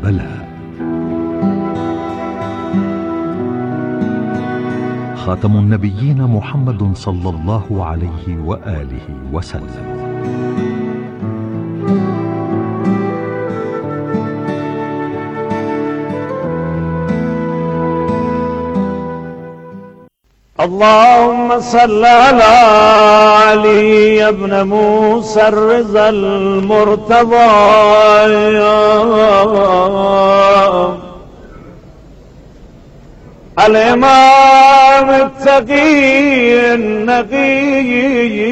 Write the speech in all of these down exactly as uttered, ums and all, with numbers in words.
كربلاء. خاتم النبيين محمد صلى الله عليه وآله وسلم. اللهم صل على علي ابن موسى الرضا المرتضى الإمام التقي النقي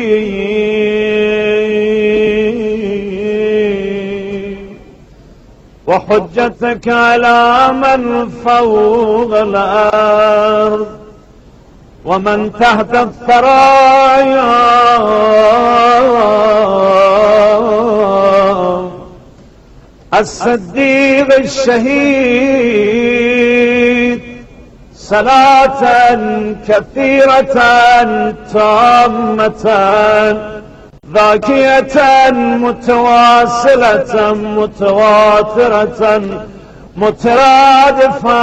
وحجتك على من فوق الأرض ومن تحت الثرايا الصديق الشهيد صلاة كثيرة تامة ذاكية متواصلة متواترة مترادفة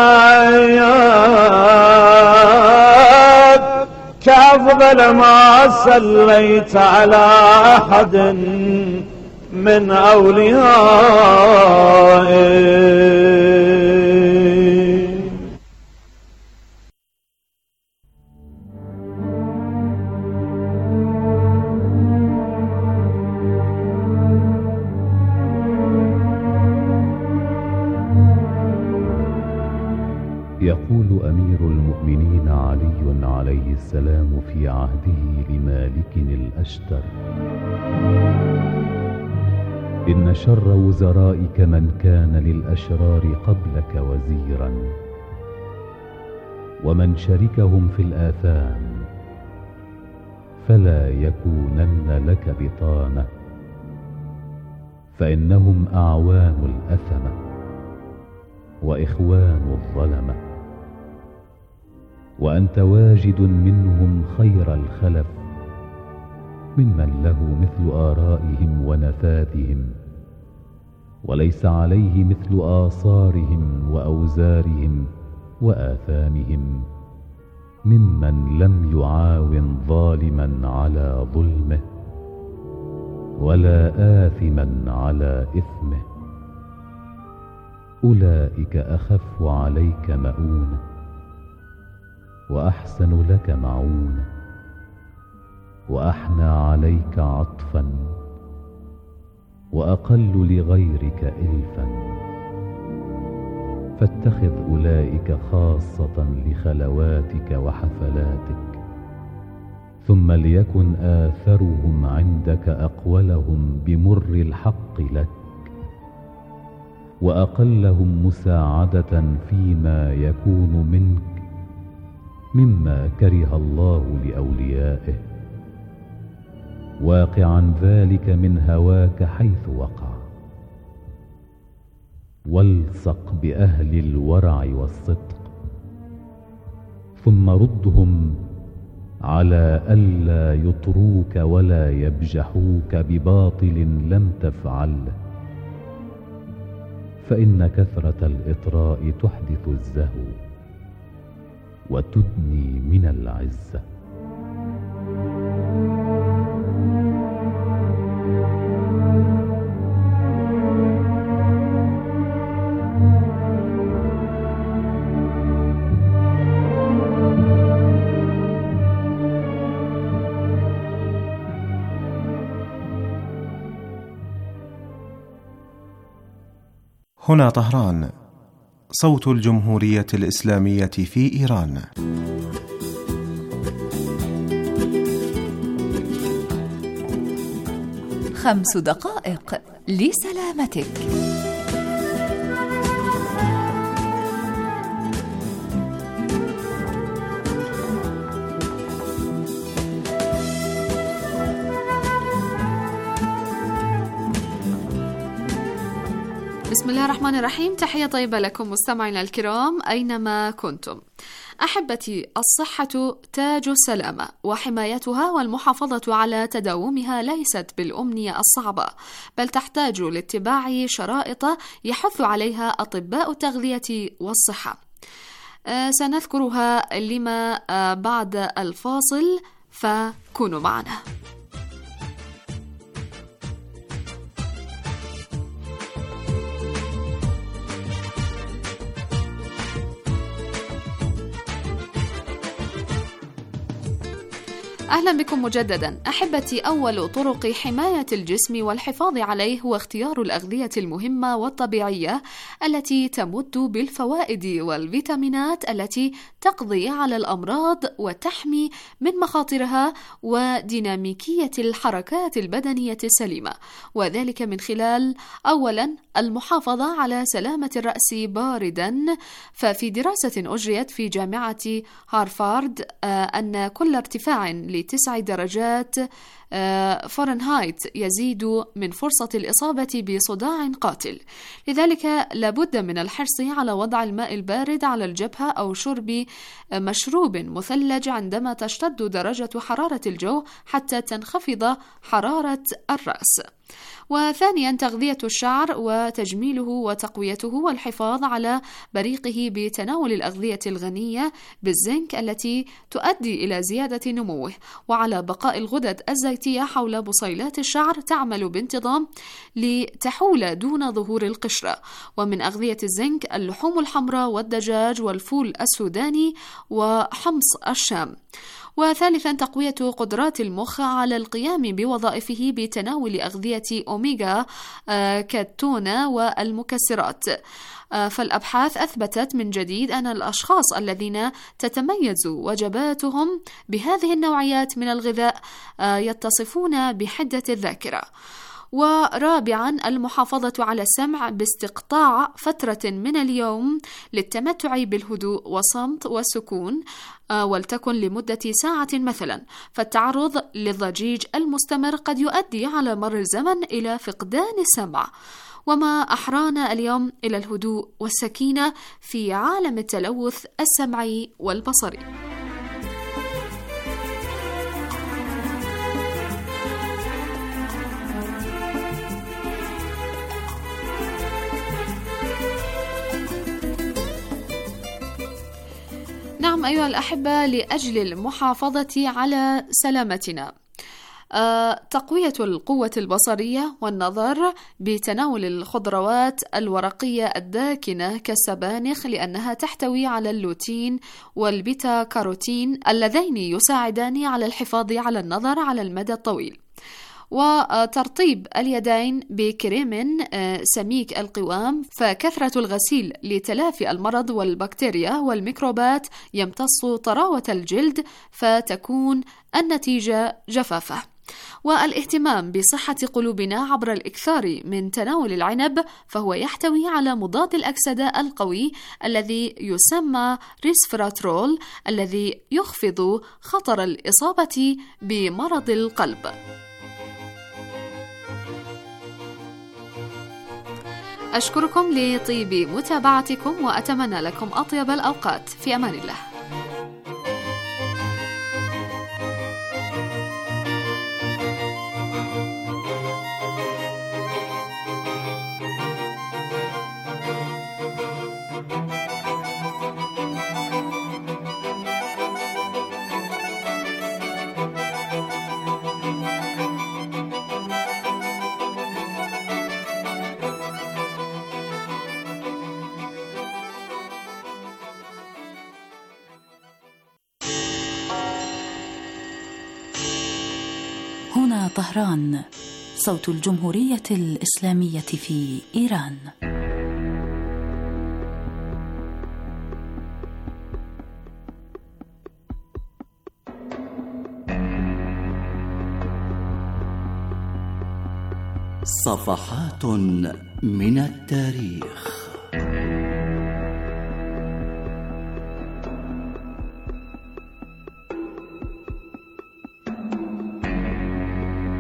كأفضل ما صليت على أحد من أوليائه. يقول أمير المؤمنين علي عليه السلام في عهده لمالك الأشتر: إن شر وزرائك من كان للأشرار قبلك وزيرا، ومن شركهم في الآثام فلا يكونن لك بطانة، فإنهم أعوان الأثمة وإخوان الظلمة، وأنت واجد منهم خير الخلف ممن له مثل آرائهم ونفاذهم، وليس عليه مثل آثارهم وأوزارهم وآثامهم، ممن لم يعاون ظالما على ظلمه ولا آثما على إثمه. أولئك أخف عليك مؤونة وأحسن لك معونة وأحنى عليك عطفا وأقل لغيرك إلفا، فاتخذ أولئك خاصة لخلواتك وحفلاتك، ثم ليكن آثرهم عندك أقولهم بمر الحق لك، وأقلهم مساعدة فيما يكون منك مما كره الله لأوليائه، واقعا ذلك من هواك حيث وقع. والصق بأهل الورع والصدق، ثم ردهم على ألا يطروك ولا يبجحوك بباطل لم تفعله، فإن كثرة الإطراء تحدث الزهو وتدني من العزة. هنا طهران، صوت الجمهورية الإسلامية في إيران. خمس دقائق لسلامتك. بسم الله الرحمن الرحيم. تحية طيبة لكم مستمعينا الكرام أينما كنتم. أحبتي، الصحة تاج السلامة، وحمايتها والمحافظة على تداومها ليست بالأمنية الصعبة، بل تحتاج لاتباع شرائط يحث عليها أطباء التغذية والصحة. أه سنذكرها لما أه بعد الفاصل، فكونوا معنا. أهلا بكم مجددا. أحبتي، أول طرق حماية الجسم والحفاظ عليه هو اختيار الأغذية المهمة والطبيعية التي تمد بالفوائد والفيتامينات التي تقضي على الأمراض وتحمي من مخاطرها وديناميكية الحركات البدنية السليمة، وذلك من خلال أولا المحافظة على سلامة الرأس باردا. ففي دراسة أجريت في جامعة هارفارد أن كل ارتفاع لتسع درجات فahrenheit يزيد من فرصة الإصابة بصداع قاتل. لذلك لابد من الحرص على وضع الماء البارد على الجبهة أو شرب مشروب مثلج عندما تشتد درجة حرارة الجو حتى تنخفض حرارة الرأس. وثانيا تغذية الشعر وتجميله وتقويته والحفاظ على بريقه بتناول الأغذية الغنية بالزنك التي تؤدي إلى زيادة نموه، وعلى بقاء الغدد الزيتية حول بصيلات الشعر تعمل بانتظام لتحول دون ظهور القشرة. ومن أغذية الزنك اللحوم الحمراء والدجاج والفول السوداني وحمص الشام. وثالثا تقوية قدرات المخ على القيام بوظائفه بتناول أغذية أوميغا كالتونة والمكسرات. فالأبحاث أثبتت من جديد أن الأشخاص الذين تتميز وجباتهم بهذه النوعيات من الغذاء يتصفون بحدة الذاكرة. ورابعا المحافظة على السمع باستقطاع فترة من اليوم للتمتع بالهدوء والصمت والسكون، ولتكن لمدة ساعة مثلا، فالتعرض للضجيج المستمر قد يؤدي على مر الزمن إلى فقدان السمع. وما أحرانا اليوم إلى الهدوء والسكينة في عالم التلوث السمعي والبصري. نعم أيها الأحبة، لأجل المحافظة على سلامتنا، أه، تقوية القوة البصرية والنظر بتناول الخضروات الورقية الداكنة كالسبانخ، لأنها تحتوي على اللوتين والبيتا كاروتين اللذين يساعدان على الحفاظ على النظر على المدى الطويل. وترطيب اليدين بكريم سميك القوام، فكثرة الغسيل لتلافي المرض والبكتيريا والميكروبات يمتص طراوة الجلد فتكون النتيجة جفافة. والاهتمام بصحة قلوبنا عبر الإكثار من تناول العنب، فهو يحتوي على مضاد الأكسدة القوي الذي يسمى ريسفراترول، الذي يخفض خطر الإصابة بمرض القلب. أشكركم لطيب متابعتكم وأتمنى لكم أطيب الأوقات. في أمان الله. هنا طهران، صوت الجمهورية الإسلامية في إيران. صفحات من التاريخ.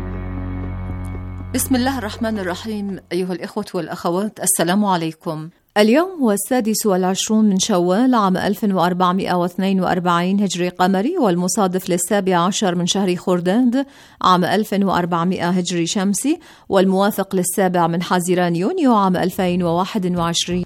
بسم الله الرحمن الرحيم. أيها الإخوة والأخوات، السلام عليكم. اليوم هو السادس والعشرون من شوال عام ألف وأربعمائة واثنين وأربعين هجري قمري، والمصادف للسابع عشر من شهر خرداد عام ألف وأربعمائة هجري شمسي، والموافق للسابع من حزيران يونيو عام ألفين وواحد وعشرين.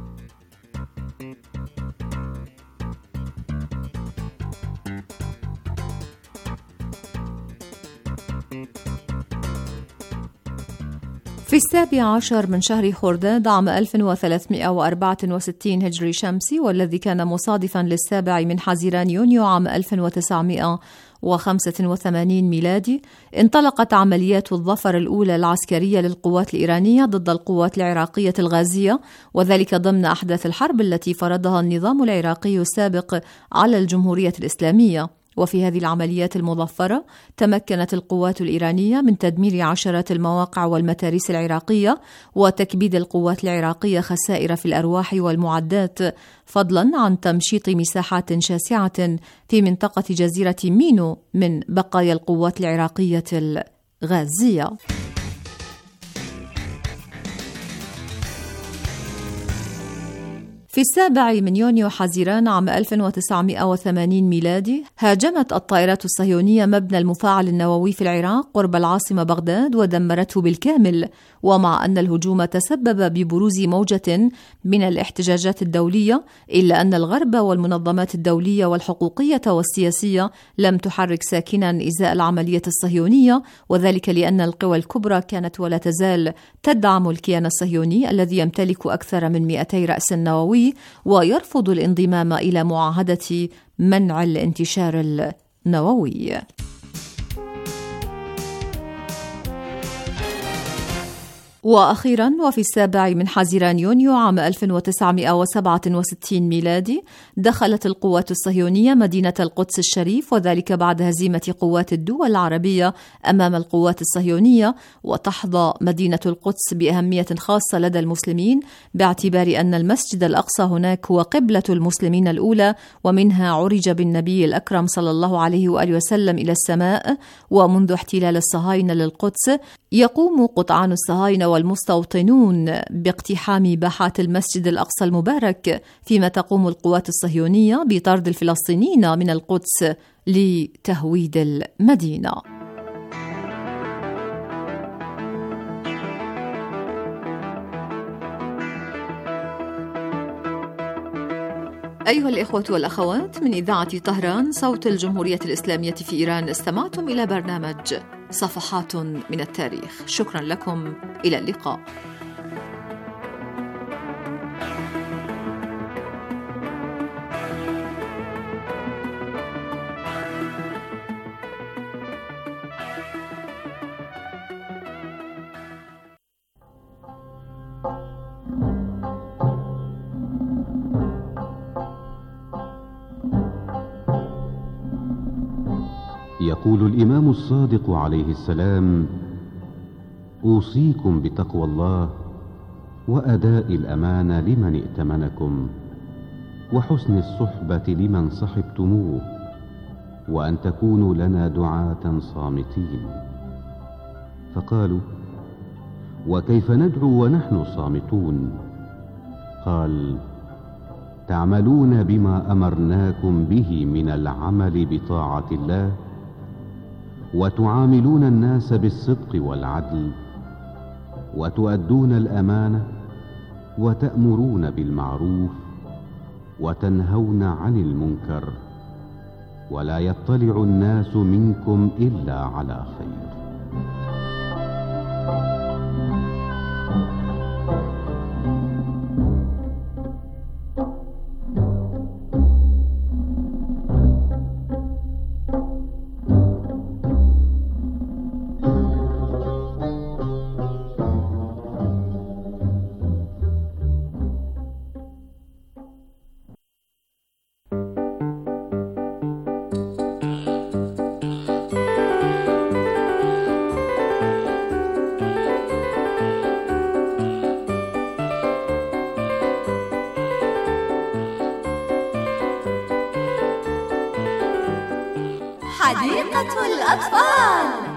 في السابع عشر من شهر خرداد عام ألف وثلاثمائة وأربعة وستين هجري شمسي، والذي كان مصادفا للسابع من حزيران يونيو عام ألف وتسعمائة وخمسة وثمانين ميلادي، انطلقت عمليات الظفر الأولى العسكرية للقوات الإيرانية ضد القوات العراقية الغازية، وذلك ضمن أحداث الحرب التي فرضها النظام العراقي السابق على الجمهورية الإسلامية. وفي هذه العمليات المظفرة تمكنت القوات الإيرانية من تدمير عشرات المواقع والمتاريس العراقية وتكبيد القوات العراقية خسائر في الأرواح والمعدات، فضلا عن تمشيط مساحات شاسعة في منطقة جزيرة مينو من بقايا القوات العراقية الغازية. في السابع من يونيو حزيران عام ألف وتسعمائة وثمانين ميلادي هاجمت الطائرات الصهيونية مبنى المفاعل النووي في العراق قرب العاصمة بغداد ودمرته بالكامل، ومع أن الهجوم تسبب ببروز موجة من الاحتجاجات الدولية، إلا أن الغرب والمنظمات الدولية والحقوقية والسياسية لم تحرك ساكنا إزاء العملية الصهيونية، وذلك لأن القوى الكبرى كانت ولا تزال تدعم الكيان الصهيوني الذي يمتلك أكثر من مئتي رأس نووي ويرفض الانضمام إلى معاهدة منع الانتشار النووي. وأخيرا، وفي السابع من حزيران يونيو عام ألف وتسعمائة وسبعة وستين ميلادي دخلت القوات الصهيونية مدينة القدس الشريف، وذلك بعد هزيمة قوات الدول العربية أمام القوات الصهيونية، وتحظى مدينة القدس بأهمية خاصة لدى المسلمين باعتبار أن المسجد الأقصى هناك هو قبلة المسلمين الأولى، ومنها عرج بالنبي الأكرم صلى الله عليه وآله وسلم إلى السماء. ومنذ احتلال الصهاينة للقدس يقوم قطعان الصهاينة والمستوطنون باقتحام باحات المسجد الأقصى المبارك، فيما تقوم القوات الصهيونية بطرد الفلسطينيين من القدس لتهويد المدينة. أيها الإخوة والأخوات، من إذاعة طهران صوت الجمهورية الإسلامية في إيران، استمعتم إلى برنامج صفحات من التاريخ. شكرا لكم، إلى اللقاء. يقول الإمام الصادق عليه السلام: أوصيكم بتقوى الله وأداء الأمانة لمن ائتمنكم، وحسن الصحبة لمن صحبتموه، وأن تكونوا لنا دعاة صامتين. فقالوا: وكيف ندعو ونحن صامتون؟ قال: تعملون بما أمرناكم به من العمل بطاعة الله، وتعاملون الناس بالصدق والعدل، وتؤدون الأمانة، وتأمرون بالمعروف، وتنهون عن المنكر، ولا يطلع الناس منكم إلا على خير. حديقة الأطفال.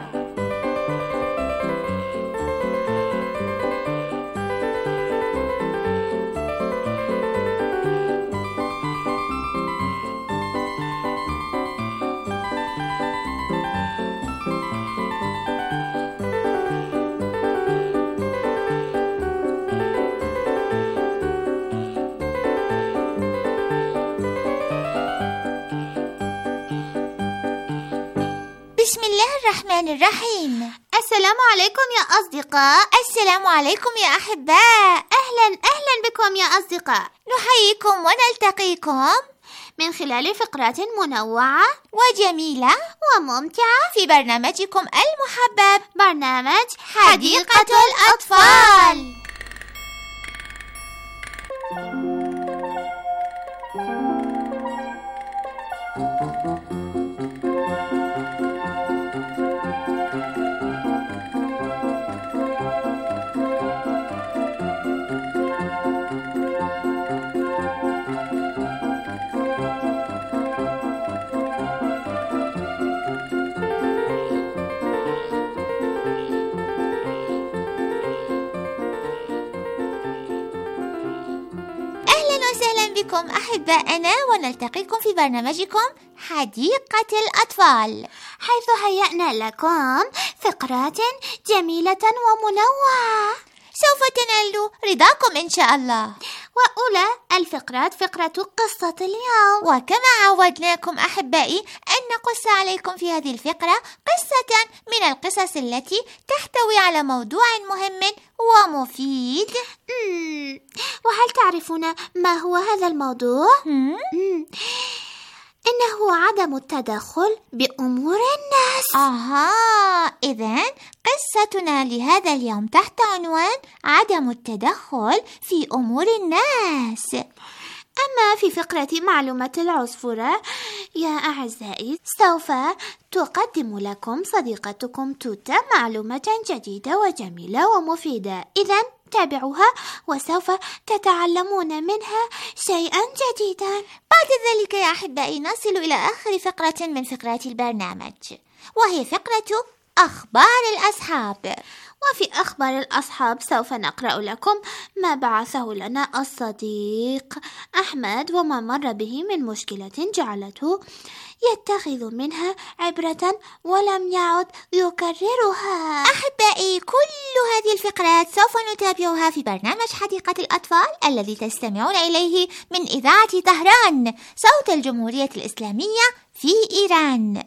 بسم الله الرحمن الرحيم. السلام عليكم يا أصدقاء. السلام عليكم يا أحباء. أهلا أهلا بكم يا أصدقاء. نحييكم ونلتقيكم من خلال فقرات منوعة وجميلة وممتعة في برنامجكم المحبب، برنامج حديقة الأطفال. بكم أحبائنا ونلتقيكم في برنامجكم حديقة الأطفال، حيث هيأنا لكم فقرات جميلة ومنوعة سوف تنالوا رضاكم إن شاء الله. وأولى الفقرات فقرة قصة اليوم، وكما عودناكم أحبائي أن نقص عليكم في هذه الفقرة قصة من القصص التي تحتوي على موضوع مهم ومفيد. مم. وهل تعرفون ما هو هذا الموضوع؟ مم. إنه عدم التدخل بأمور الناس. آها، إذن قصتنا لهذا اليوم تحت عنوان عدم التدخل في أمور الناس. أما في فقرة معلومة العصفورة يا أعزائي، سوف تقدم لكم صديقتكم توتا معلومة جديدة وجميلة ومفيدة، إذن تابعوها وسوف تتعلمون منها شيئا جديدا. بعد ذلك يا أحبائي نصل إلى آخر فقرة من فقرات البرنامج، وهي فقرة أخبار الأصحاب. وفي أخبار الأصحاب سوف نقرأ لكم ما بعثه لنا الصديق أحمد وما مر به من مشكلة جعلته يتخذ منها عبرة ولم يعد يكررها. أحبائي، كل هذه الفقرات سوف نتابعها في برنامج حديقة الأطفال الذي تستمعون إليه من إذاعة طهران، صوت الجمهورية الإسلامية في إيران.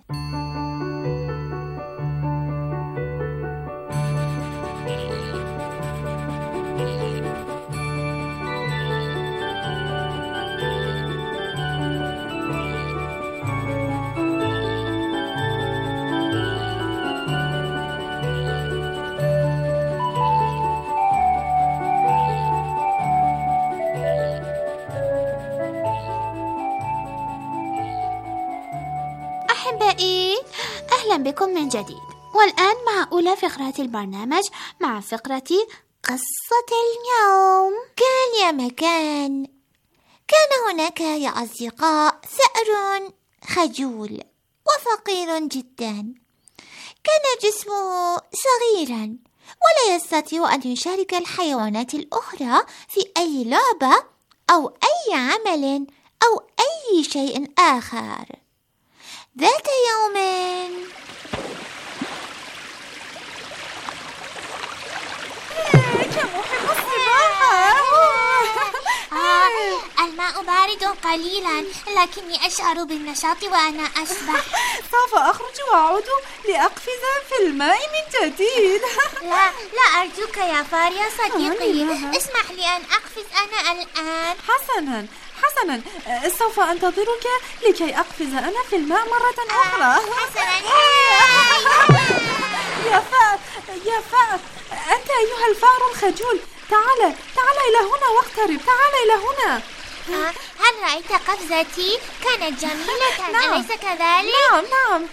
أحبائي، أهلا بكم من جديد، والآن مع أولى فقرات البرنامج مع فقرة قصة اليوم. كان يا مكان، كان هناك يا أصدقاء ثأر خجول وفقير جدا. كان جسمه صغيرا ولا يستطيع أن يشارك الحيوانات الأخرى في أي لعبة أو أي عمل أو أي شيء آخر. ذات يوم كمحب السباحة. الماء بارد قليلا لكني أشعر بالنشاط وأنا أسبح. سوف أخرج وأعود لأقفز في الماء من جديد. لا لا أرجوك يا فار يا صديقي، اسمح لي أن أقفز أنا الآن. حسنا حسنا، سوف أنتظرك لكي أقفز أنا في الماء مرة أخرى. حسنا. يا فأر يا فأر، أنت أيها الفأر الخجول، تعال تعال إلى هنا واقترب، تعال إلى هنا. هل رأيت قفزتي؟ كانت جميلة. نعم. أليس كذلك؟ نعم نعم.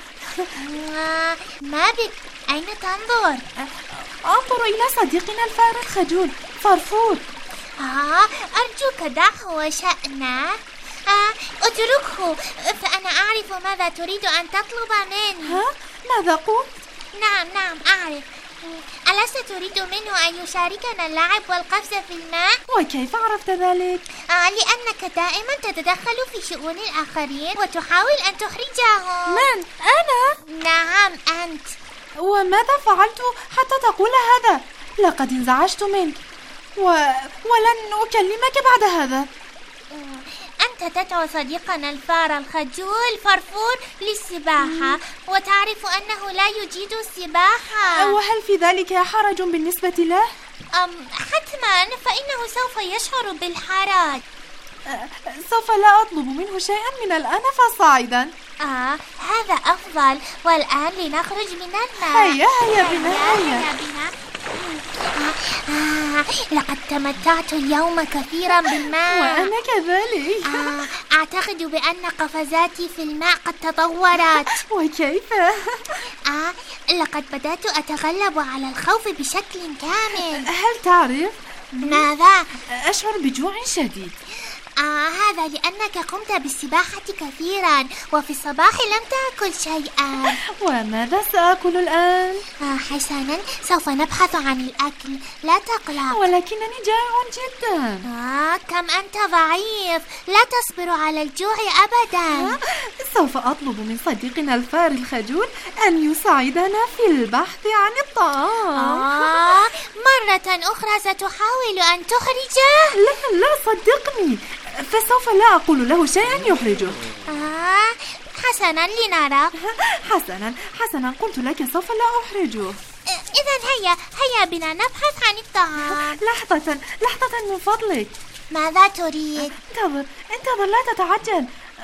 ما بك؟ أين تنظر؟ أنظر إلى صديقنا الفأر الخجول فرفور. آه أرجوك دعه وشأنه. آه اتركه، فأنا أعرف ماذا تريد أن تطلب منه. ها؟ ماذا قلت؟ نعم نعم أعرف. ألست تريد منه أن يشاركنا اللعب والقفز في الماء؟ وكيف عرفت ذلك؟ آه لأنك دائما تتدخل في شؤون الآخرين وتحاول أن تحرجهم. من؟ أنا؟ نعم أنت. وماذا فعلت حتى تقول هذا؟ لقد انزعجت منك و... ولن أكلمك بعد هذا. أنت أنت تدعو صديقنا الفار الخجول فرفور للسباحة وتعرف أنه لا يجيد السباحة. وهل في ذلك حرج بالنسبة له؟ أم حتما، فإنه سوف يشعر بالحرج. سوف لا أطلب منه شيئا من الآن فصاعدا. آه هذا أفضل. والآن لنخرج من الماء. هيا هيا بنا هيا, هيا بنا. آه آه لقد تمتعت اليوم كثيرا بالماء. وأنا كذلك. آه أعتقد بأن قفزاتي في الماء قد تطورت. وكيف؟ آه لقد بدأت أتغلب على الخوف بشكل كامل. هل تعرف؟ ماذا؟ أشعر بجوع شديد. آه هذا لأنك قمت بالسباحة كثيرا وفي الصباح لم تأكل شيئا. وماذا سأكل الآن؟ آه حسنا، سوف نبحث عن الأكل، لا تقلق. ولكنني جائع جدا. آه كم أنت ضعيف، لا تصبر على الجوع أبدا. آه سوف أطلب من صديقنا الفار الخجول أن يساعدنا في البحث عن الطعام. آه مرة أخرى ستحاول أن تخرجه؟ لا لا صدقني، فسوف لا أقول له شيئا يحرجه. آه حسنا لنرى. حسنا حسنا قلت لك سوف لا أحرجه. إذن هيا هيا بنا نبحث عن الطعام. لحظة لحظة من فضلك. ماذا تريد؟ انتظر انتظر لا تتعجل.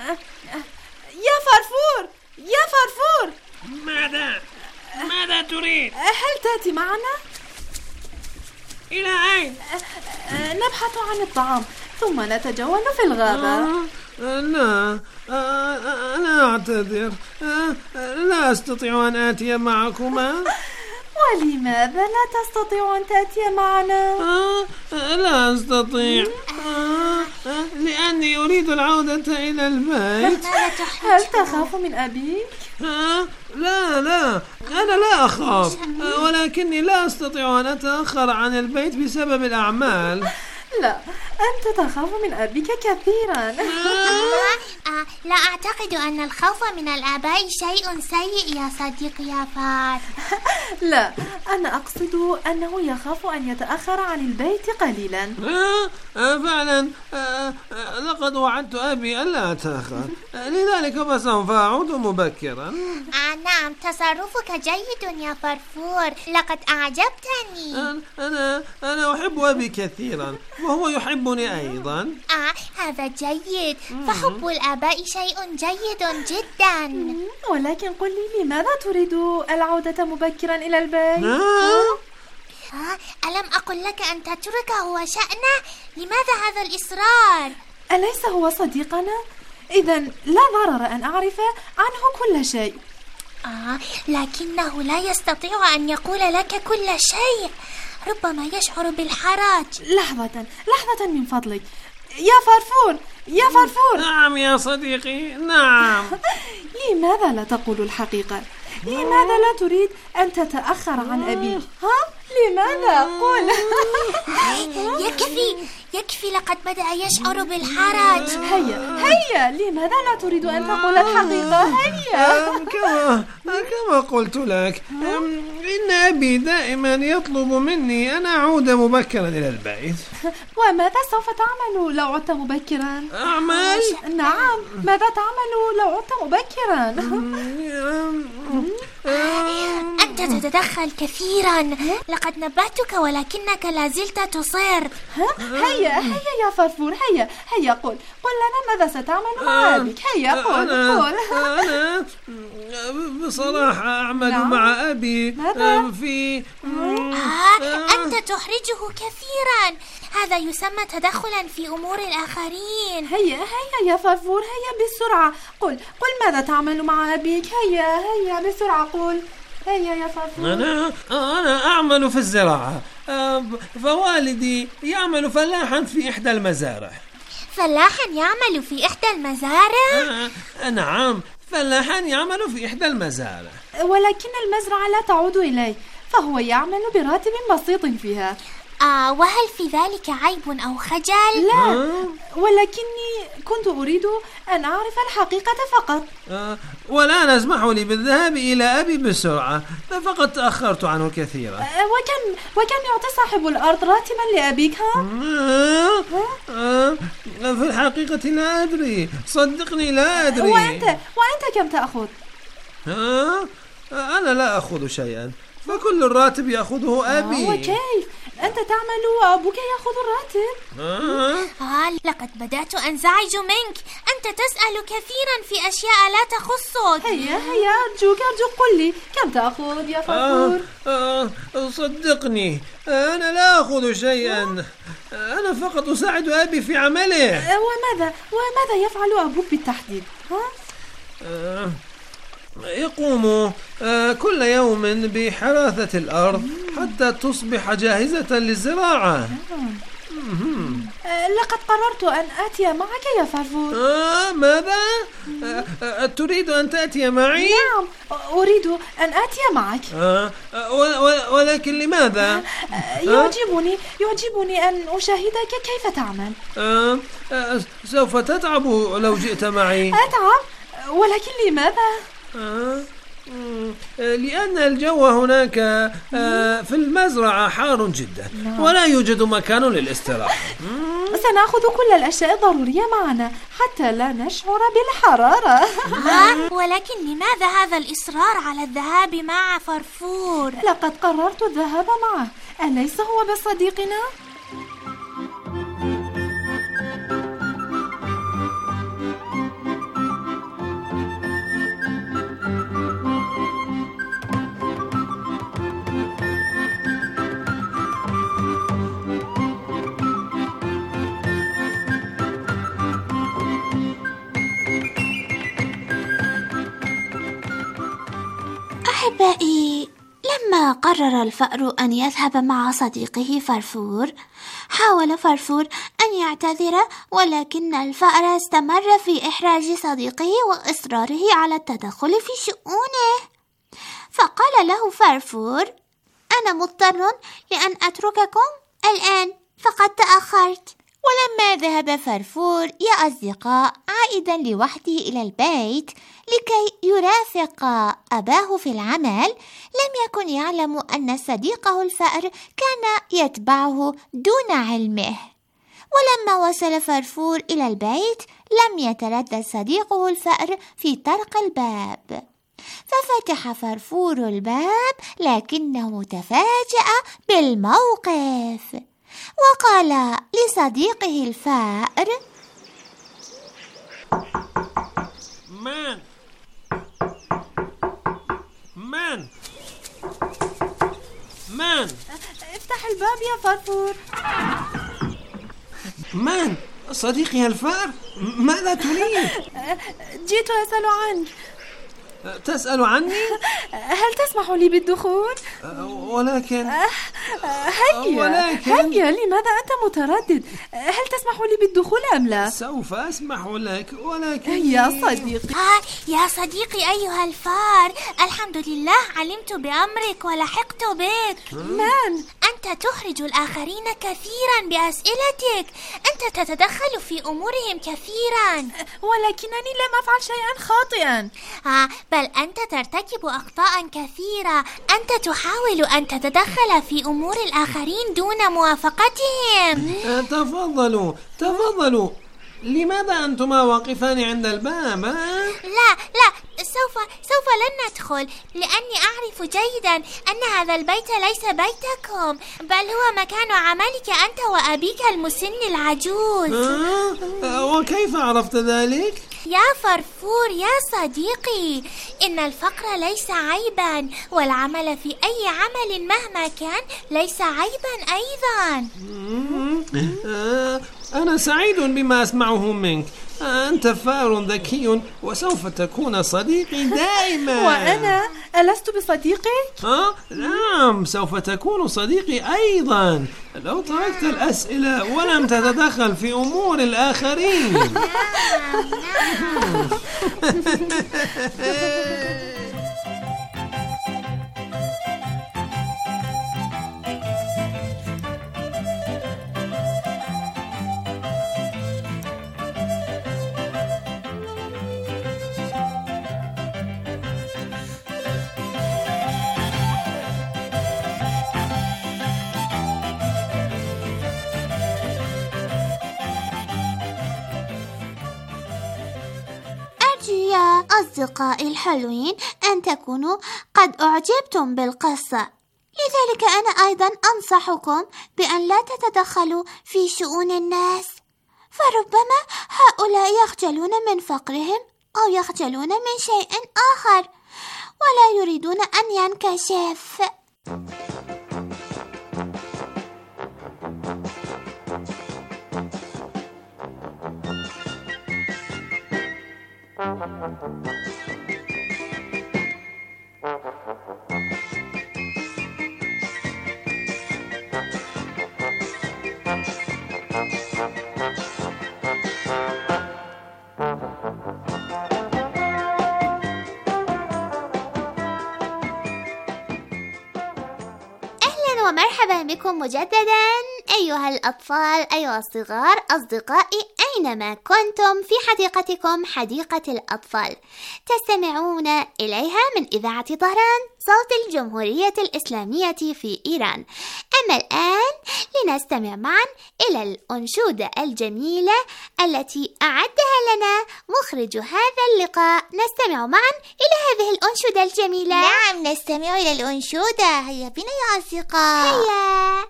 يا فرفور يا فرفور. ماذا ماذا تريد؟ هل تأتي معنا؟ إلى أين؟ نبحث عن الطعام ثم نتجول في الغابة. آه، لا آه، أنا أعتذر، آه، لا أستطيع أن آتي معكما. ولماذا لا تستطيع أن تأتي معنا؟ آه، لا أستطيع، آه، آه، لأني أريد العودة إلى البيت. هل تخاف من أبيك؟ آه، لا لا أنا لا أخاف، آه، ولكني لا أستطيع أن أتأخر عن البيت بسبب الأعمال. لا أنت تخاف من أبيك كثيرا. آه آه لا أعتقد أن الخوف من الآباء شيء سيء يا صديقي يا فار. لا أنا أقصد أنه يخاف أن يتأخر عن البيت قليلا. آه آه فعلا، آه آه لقد وعدت أبي ألا أتأخر، آه لذلك فسوف أعود مبكرا. آه نعم تصرفك جيد يا فرفور، لقد أعجبتني. آه أنا أنا أحب أبي كثيرا وهو يحبني أيضا. آه هذا جيد، فحب الآباء شيء جيد جدا. ولكن قل لي لماذا تريد العودة مبكرا إلى البيت؟ آه آه ألم أقل لك أن تتركه وشأنه؟ لماذا هذا الإصرار؟ أليس هو صديقنا؟ إذن لا ضرر أن أعرف عنه كل شيء. آه لكنه لا يستطيع أن يقول لك كل شيء، ربما يشعر بالحرج. لحظة لحظة من فضلك يا فرفور يا فرفور. نعم يا صديقي نعم. لماذا لا تقول الحقيقة؟ لماذا لا تريد أن تتأخر عن أبيك؟ ها؟ لماذا؟ قل. يكفي يكفي لقد بدأ يشعر بالحرج. هيا هيا لماذا لا تريد أن تقول الحقيقة؟ هيا. كما كما قلت لك، إن أبي دائما يطلب مني أن أعود مبكرا إلى البيت. وماذا سوف تعمل لو عدت مبكرا؟ أعمل؟ نعم، ماذا تعمل لو عدت مبكرا؟ أنت تتدخل كثيرا، لقد نبهتك ولكنك لازلت تصر. هيا هيا يا فرفور هيا هيا قل قل لنا ماذا ستعمل مع أبيك. هيا قل قل. أنا بصراحة أعمل نعم. مع أبي ماذا؟ في آه أنت تحرجه كثيرا، هذا يسمى تدخلا في أمور الآخرين. هيا هيا يا فرفور هيا بسرعة قل قل ماذا تعمل مع أبيك. هيا هيا بسرعة قل. هيا يا فرفور. أنا أنا أعمل في الزراعة، فوالدي يعمل فلاحا في إحدى المزارع. فلاحا يعمل في إحدى المزارع؟ آه نعم، فلاحا يعمل في إحدى المزارع، ولكن المزرعة لا تعود إليه، فهو يعمل براتب بسيط فيها. آه وهل في ذلك عيب أو خجل؟ لا، ولكني كنت أريد أن أعرف الحقيقة فقط. أه والآن اسمحوا لي بالذهاب إلى أبي بسرعة، فقد تأخرت عنه كثيرا. أه وكم وكم يعطي صاحب الأرض راتبا لأبيك؟ أه أه في الحقيقة لا أدري، صدقني لا أدري. وأنت وأنت كم تأخذ؟ أه أنا لا أخذ شيئا، فكل الراتب يأخذه أبي. وكيف؟ أنت تعمل وأبوك يأخذ الراتب؟ آه. آه لقد بدأت أنزعج منك، أنت تسأل كثيرا في أشياء لا تخصك. هيا هيا أرجوك أرجوك قل لي كم تأخذ يا فرفور؟ آه آه صدقني أنا لا أخذ شيئا، أنا فقط أساعد أبي في عمله. آه وماذا وماذا يفعل أبوك بالتحديد؟ ها؟ آه يقوم كل يوم بحراثة الأرض حتى تصبح جاهزة للزراعة. لقد قررت أن آتي معك يا فرفور. آه ماذا؟ آه تريد أن تأتي معي؟ نعم أريد أن آتي معك. آه ولكن لماذا؟ آه يعجبني يعجبني أن أشاهدك كيف تعمل. آه آه سوف تتعب لو جئت معي. أتعب؟ ولكن لماذا؟ آه. لأن الجو هناك آه في المزرعة حار جدا ولا يوجد مكان للاستراحة. سنأخذ كل الأشياء الضرورية معنا حتى لا نشعر بالحرارة. ولكن لماذا هذا الإصرار على الذهاب مع فرفور؟ لقد قررت الذهاب معه، أليس هو بصديقنا؟ أحبائي، لما قرر الفأر أن يذهب مع صديقه فرفور، حاول فرفور أن يعتذر، ولكن الفأر استمر في إحراج صديقه وإصراره على التدخل في شؤونه. فقال له فرفور: أنا مضطر لأن أترككم الآن، فقد تأخرت. ولما ذهب فرفور يا أصدقاء عائدا لوحده إلى البيت لكي يرافق أباه في العمل، لم يكن يعلم أن صديقه الفأر كان يتبعه دون علمه. ولما وصل فرفور إلى البيت لم يتردد صديقه الفأر في طرق الباب، ففتح فرفور الباب لكنه تفاجأ بالموقف، وقال لصديقه الفأر: من؟ من؟ من؟ افتح الباب يا فرفور. من؟ صديقي الفأر؟ ماذا تريد؟ جئت أسأل عنك. تسأل عني؟ هل تسمح لي بالدخول؟ ولكن هيا ولكن هيا لماذا أنت متردد؟ هل تسمح لي بالدخول أم لا؟ سوف أسمح لك، ولكن يا صديقي آه يا صديقي أيها الفار، الحمد لله علمت بأمرك ولحقت بك. من؟ أنت تحرج الآخرين كثيرا بأسئلتك، أنت تتدخل في أمورهم كثيرا. ولكنني لم أفعل شيئا خاطئا. آه بل أنت ترتكب أخطاء كثيرة، أنت تحاول أن تتدخل في أمور الآخرين دون موافقتهم. تفضلوا تفضلوا، لماذا أنتما واقفان عند الباب؟ لا لا سوف سوف لن ندخل، لأني أعرف جيدا أن هذا البيت ليس بيتكم، بل هو مكان عملك أنت وأبيك المسن العجوز. أه؟ وكيف عرفت ذلك؟ يا فرفور يا صديقي، إن الفقر ليس عيبا، والعمل في أي عمل مهما كان ليس عيبا أيضا. أنا سعيد بما أسمعه منك، أنت فار ذكي وسوف تكون صديقي دائما. وأنا ألست بصديقك؟ أه؟ نعم سوف تكون صديقي أيضا لو تركت الأسئلة ولم تتدخل في أمور الآخرين. أصدقائي الحلوين أن تكونوا قد أعجبتم بالقصة، لذلك أنا أيضا أنصحكم بأن لا تتدخلوا في شؤون الناس، فربما هؤلاء يخجلون من فقرهم أو يخجلون من شيء آخر ولا يريدون أن ينكشف. ومرحبا بكم مجددا أيها الأطفال، أيها الصغار، أصدقائي أينما كنتم في حديقتكم حديقة الأطفال تستمعون إليها من إذاعة طهران صوت الجمهورية الإسلامية في إيران. أما الآن لنستمع معا إلى الأنشودة الجميلة التي أعدها لنا مخرج هذا اللقاء. نستمع معا إلى هذه الأنشودة الجميلة. نعم، نستمع إلى الأنشودة. هيا بنا يا أصدقاء. هيا.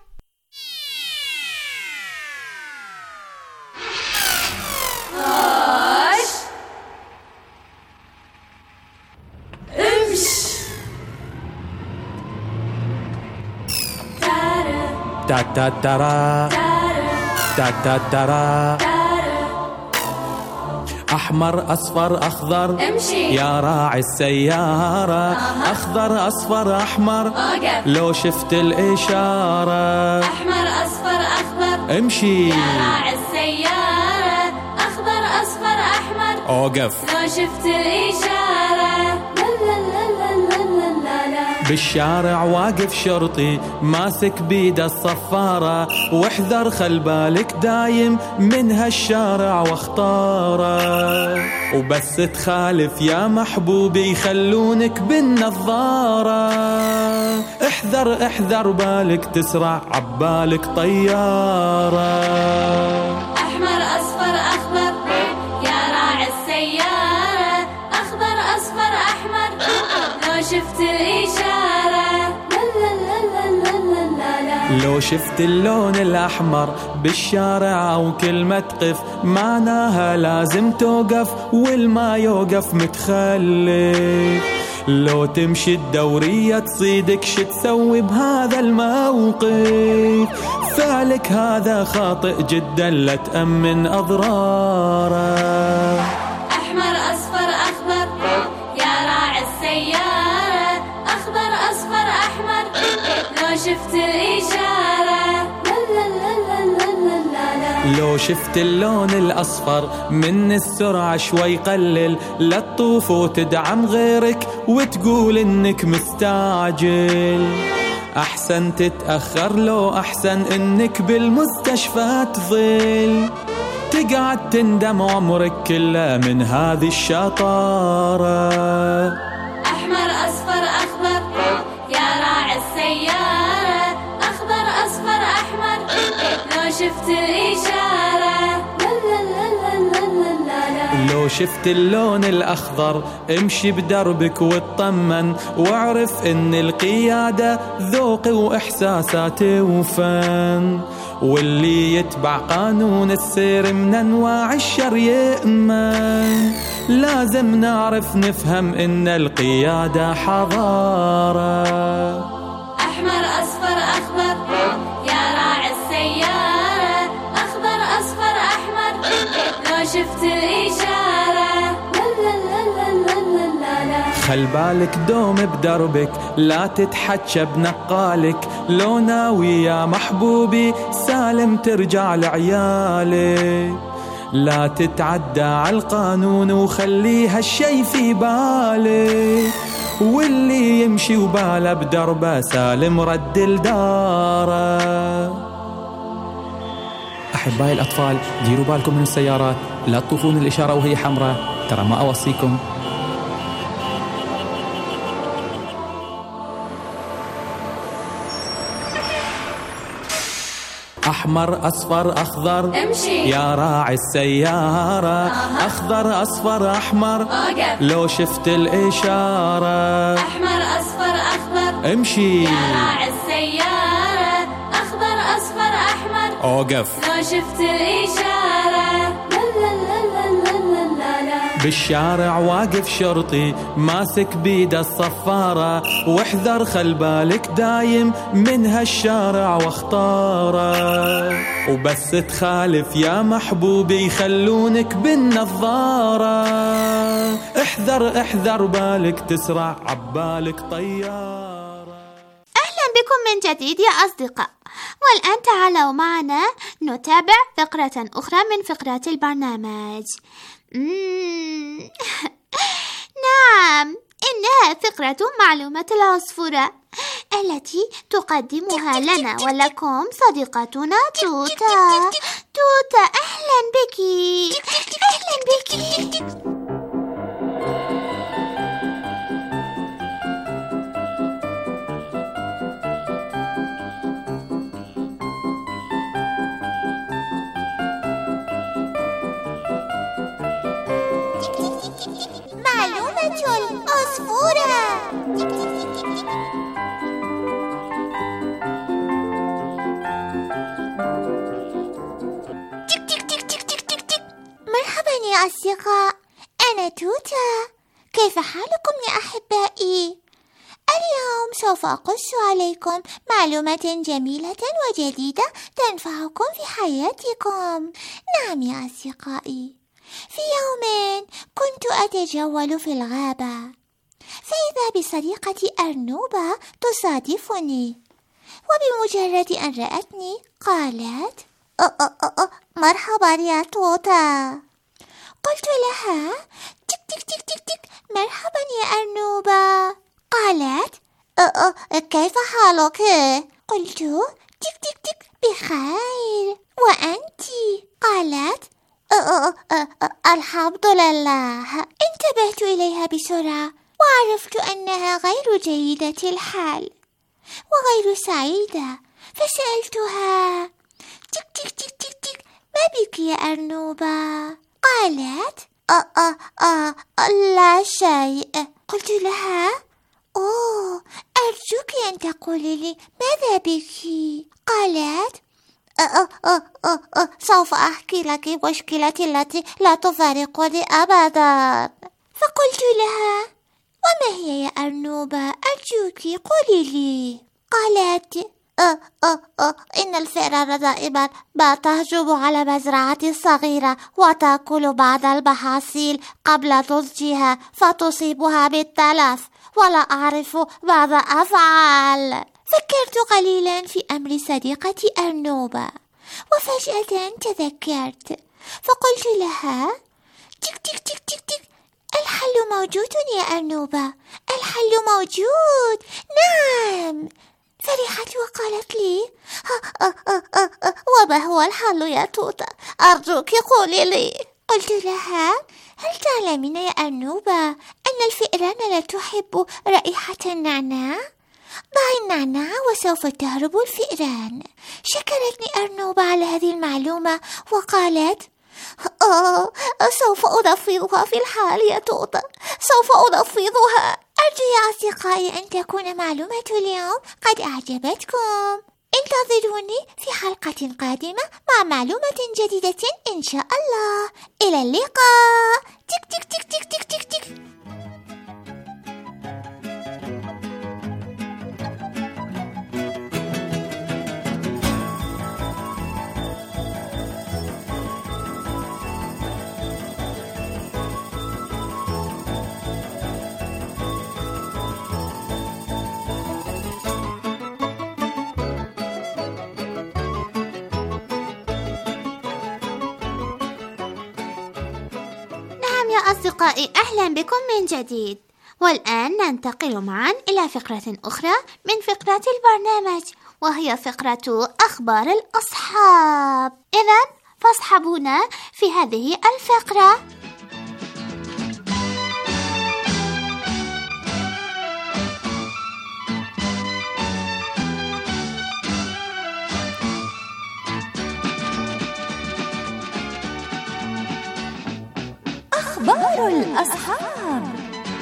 هاش امش تا تا ترى تا تا ترى أحمر أصفر أخضر امشي يا راعي السيارة. آه. أخضر أصفر أحمر أوقف لو شفت الإشارة. أحمر أصفر أخضر امشي يا راعي السيارة. أخضر أصفر أحمر أوقف لو شفت الإشارة. بالشارع واقف شرطي ماسك بيده الصفارة، واحذر خل بالك دايم من هالشارع واختاره، وبس تخالف يا محبوبي يخلونك بالنظارة. احذر احذر بالك تسرع عبالك طيارة. أحمر أصفر أخضر يا راعي السيارة. أخضر أصفر أحمر لو شفت الإشارة. لو شفت اللون الأحمر بالشارع أو كلمة قف معناها لازم توقف، والما يوقف متخلف. لو تمشي الدورية تصيدك شو تسوي بهذا الموقف؟ فعلك هذا خاطئ جدا لا تأمن أضراره. أحمر أصفر أخضر يا راعي السيارة. أخضر أصفر أحمر لو شفت الإشارة. لو شفت اللون الأصفر من السرعة شوي قلل، لا تطوف وتدعم غيرك وتقول إنك مستعجل. أحسن تتأخر لو أحسن إنك بالمستشفى تظل، تقعد تندم عمرك كله من هذه الشطارة. أحمر أصفر أخضر يا راعي السيارة. أخضر أصفر أحمر لو شفت الإشارة. لو شفت اللون الأخضر امشي بدربك واطمن، واعرف ان القيادة ذوق واحساسات وفن، واللي يتبع قانون السير من انواع الشر يأمن. لازم نعرف نفهم ان القيادة حضارة. أحمر أصفر أخضر يا راعي السيارة. أخضر أصفر أحمر لو شفت الإشارة. خل بالك دوم بدربك لا تتحكى بنقالك، لو ناوي يا محبوبي سالم ترجع لعيالك. لا تتعدى على القانون وخلي هالشي في بالك، واللي يمشي وباله بدربه سالم رد لداره. أحبائي الأطفال ديروا بالكم من السيارات، لا تطوفون الإشارة وهي حمراء، ترى ما أوصيكم. أحمر أصفر أخضر امشي يا راعي السيارة. أخضر أصفر أحمر أوقف لو شفت الإشارة. أحمر أصفر أخضر امشي يا راعي السيارة. أخضر أصفر أحمر أوقف لو شفت الإشارة. بالشارع واقف شرطي ماسك بيده الصفارة، واحذر خل بالك دايم من هالشارع واختاره، وبس تخالف يا محبوبي يخلونك بالنظارة. احذر احذر بالك تسرع عبالك طيارة. أهلا بكم من جديد يا أصدقاء، والآن تعالوا معنا نتابع فقرة أخرى من فقرات البرنامج. مم. نعم، إنها فقرة معلومة العصفورة التي تقدمها لنا ولكم صديقتنا توتا. توتا أهلا بك. أهلا بك. معلومة العصفورة. تك تك تك تك تك تك تك. مرحبا يا أصدقاء، أنا توتا. كيف حالكم يا أحبائي؟ اليوم سوف أقص عليكم معلومة جميلة وجديدة تنفعكم في حياتكم. نعم يا أصدقائي، في يوم كنت أتجول في الغابة، فإذا بصديقتي أرنوبة تصادفني، وبمجرد أن رأتني قالت: أه أه أه مرحبا يا توتا. قلت لها: تك تك تك تك تك مرحبا يا أرنوبة. قالت: أه أه كيف حالك؟ قلت: تك تك تك بخير، وأنتِ؟ قالت: أه أه أه الحمد لله. انتبهت إليها بسرعة وعرفت أنها غير جيدة الحال وغير سعيدة، فسألتها: تك تك تك تك تك ما بك يا أرنوبة؟ قالت: أه أه أه لا شيء. قلت لها: أوه، أرجوك أن تقولي لي ماذا بك؟ قالت: أه أه أه أه سوف أحكي لك مشكلتي التي لا تفارقني أبدا. فقلت لها: وما هي يا أرنوبة؟ أرجوك قولي لي. قالت: أه أه أه إن الفئران دائما ما تهجم على مزرعتي الصغيرة وتأكل بعض المحاصيل قبل نضجها فتصيبها بالتلف، ولا أعرف ماذا أفعل. فكرت قليلا في أمر صديقتي أرنوبة، وفجأة تذكرت فقلت لها: تك تك تك تك تك الحل موجود يا أرنوبة، الحل موجود. نعم. فرحت وقالت لي: أه أه أه أه وما هو الحل يا توتا؟ أرجوك قولي لي. قلت لها: هل تعلمين يا أرنوبة أن الفئران لا تحب رائحة النعناع؟ ضعي النعناع وسوف تهرب الفئران. شكرتني أرنوبة على هذه المعلومة وقالت: آه سوف أنفذها في الحال يا توتا، سوف أنفذها. أرجو يا أصدقائي أن تكون معلومة اليوم قد أعجبتكم. انتظروني في حلقة قادمة مع معلومة جديدة إن شاء الله. إلى اللقاء. تك تك تك تك تك تك تك. أصدقائي، أهلا بكم من جديد، والآن ننتقل معا إلى فقرة أخرى من فقرات البرنامج، وهي فقرة أخبار الأصحاب. إذن فاصحبونا في هذه الفقرة. كبار الأصحاب.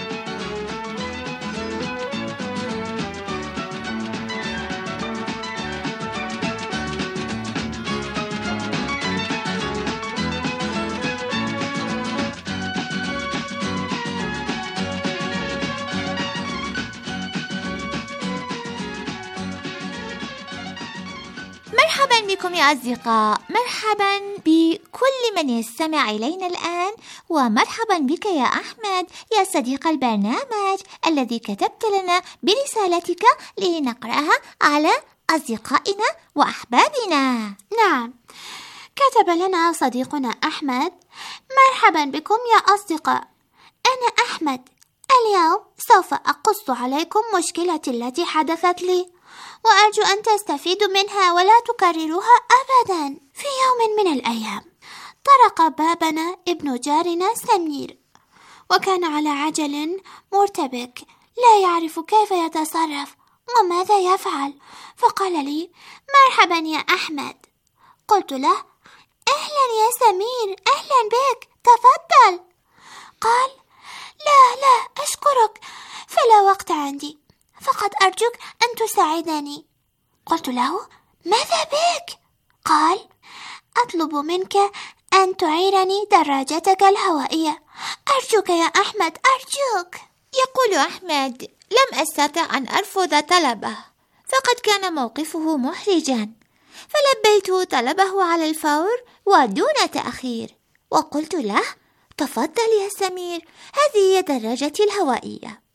مرحبا بكم يا أصدقاء، مرحبا بكل من يستمع إلينا الآن، ومرحبا بك يا أحمد يا صديق البرنامج الذي كتبت لنا برسالتك لنقرأها على أصدقائنا وأحبابنا. نعم، كتب لنا صديقنا أحمد: مرحبا بكم يا أصدقاء، أنا أحمد. اليوم سوف أقص عليكم مشكلتي التي حدثت لي، وأرجو أن تستفيدوا منها ولا تكرروها أبدا. في يوم من الأيام طرق بابنا ابن جارنا سمير، وكان على عجل مرتبك لا يعرف كيف يتصرف وماذا يفعل، فقال لي: مرحبا يا أحمد. قلت له: أهلا يا سمير، أهلا بك، تفضل. قال: لا لا أشكرك، فلا وقت عندي، فقط أرجوك أن تساعدني. قلت له: ماذا بك؟ قال: أطلب منك أن تعيرني دراجتك الهوائية، أرجوك يا أحمد، أرجوك. يقول أحمد: لم أستطع أن أرفض طلبه، فقد كان موقفه محرجا، فلبيت طلبه على الفور ودون تأخير، وقلت له: تفضل يا سمير، هذه هي دراجتي الهوائية.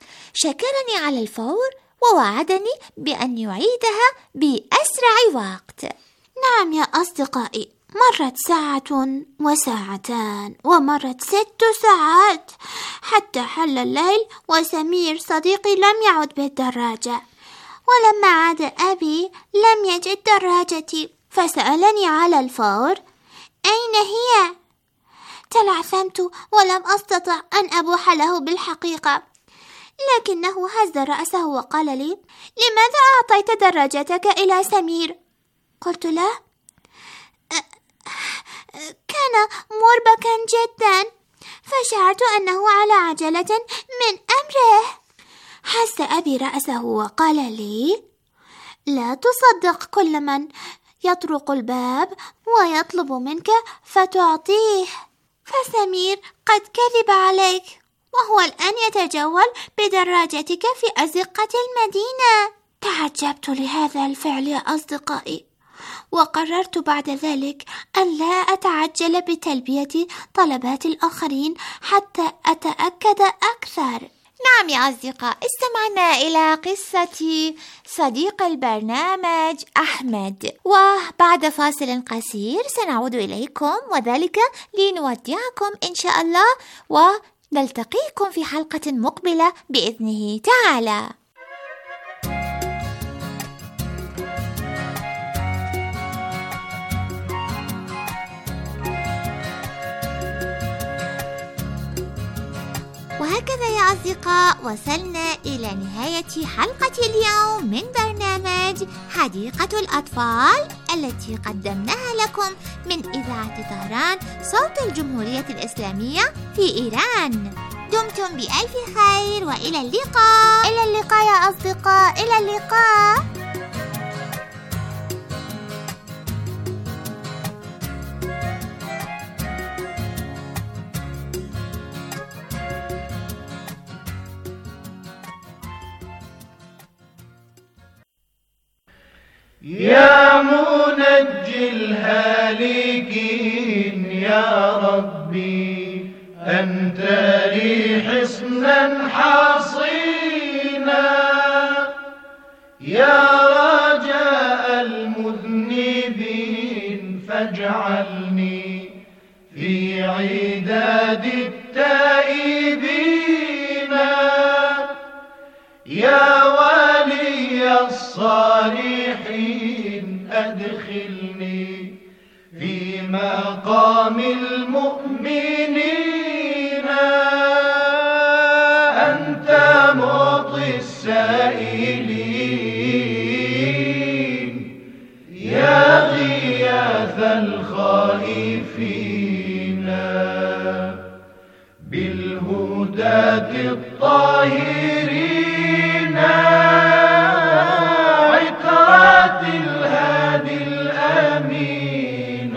شكرني على الفور ووعدني بأن يعيدها بأسرع وقت. نعم يا أصدقائي، مرت ساعة وساعتان ومرت ست ساعات حتى حل الليل، وسمير صديقي لم يعد بالدراجة. ولما عاد أبي لم يجد دراجتي، فسألني على الفور: أين هي؟ تلعثمت ولم أستطع أن أبوح له بالحقيقة، لكنه هز رأسه وقال لي: لماذا أعطيت دراجتك إلى سمير؟ قلت له: كان مربكا جدا، فشعرت أنه على عجلة من أمره. هز أبي رأسه وقال لي: لا تصدق كل من يطرق الباب ويطلب منك فتعطيه، فسمير قد كذب عليك، وهو الآن يتجول بدراجتك في أزقة المدينة. تعجبت لهذا الفعل يا أصدقائي، وقررت بعد ذلك أن لا أتعجل بتلبية طلبات الآخرين حتى أتأكد أكثر. نعم يا أصدقاء، استمعنا إلى قصة صديق البرنامج أحمد، وبعد فاصل قصير سنعود إليكم، وذلك لنودعكم إن شاء الله، ونلتقيكم في حلقة مقبلة بإذنه تعالى. وهكذا يا أصدقاء وصلنا إلى نهاية حلقة اليوم من برنامج حديقة الأطفال التي قدمناها لكم من إذاعة طهران صوت الجمهورية الإسلامية في إيران. دمتم بألف خير وإلى اللقاء. إلى اللقاء يا أصدقاء، إلى اللقاء. يا منجي الهالكين يا ربي، أنت لي حصنا حصينا، يا رجاء المذنبين فاجعلني في عداد التائبين، يا ولي الصالحين أدخلني في مقام المؤمنين، أنت معطي السائلين، يا غياث الخائفين، بالهداة الطاهرين عترات الهادي الأمين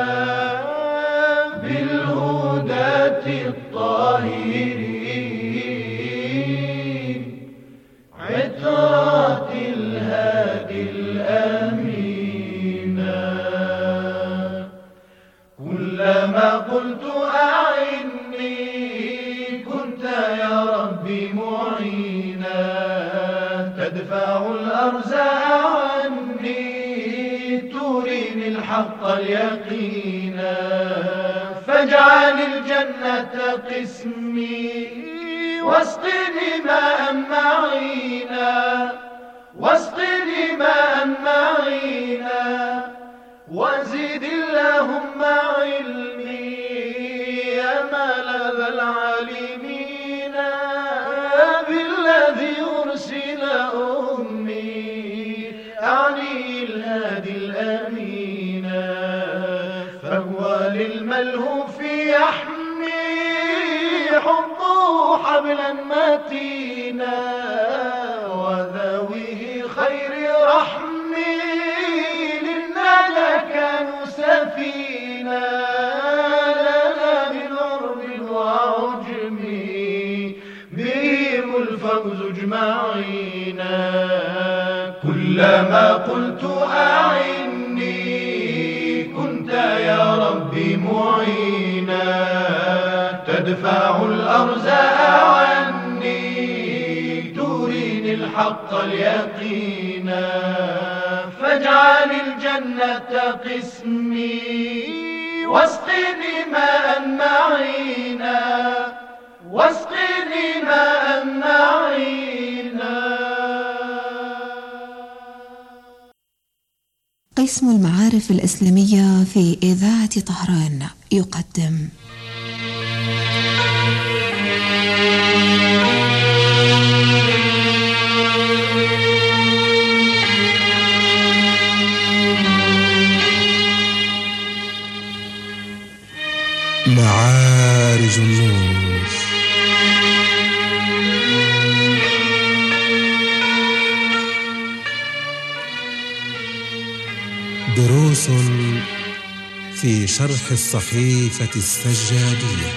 بالهداة الطاهرين عترات الهادي الأمين كلما قلت أعني كنت يا ربي معينا تدفع الأرزاق عني تريني الحق اليقينا فاجعل الجنة قسمي واسقني ماء معينا واسقني ماء معينا وزد اللهم علمي يا ملذ العالمين بالذي أرسل أمي أعني الهادي الأمين فهو للملهوف يحمي حبه حبلا متينا وذويه خير رحمي للندى كانوا سفينا لنا من عرب وعجم بهم الفوز اجمعينا كلما قلت أعني كنت يا ربي معينا تدفع الأرزاق عني تريني الحق اليقينا فاجعل الجنة قسمي واسقني ماء معينا واسقني ماء معينا. قسم المعارف الإسلامية في إذاعة طهران يقدم معارج النور. دروس في شرح الصحيفة السجادية.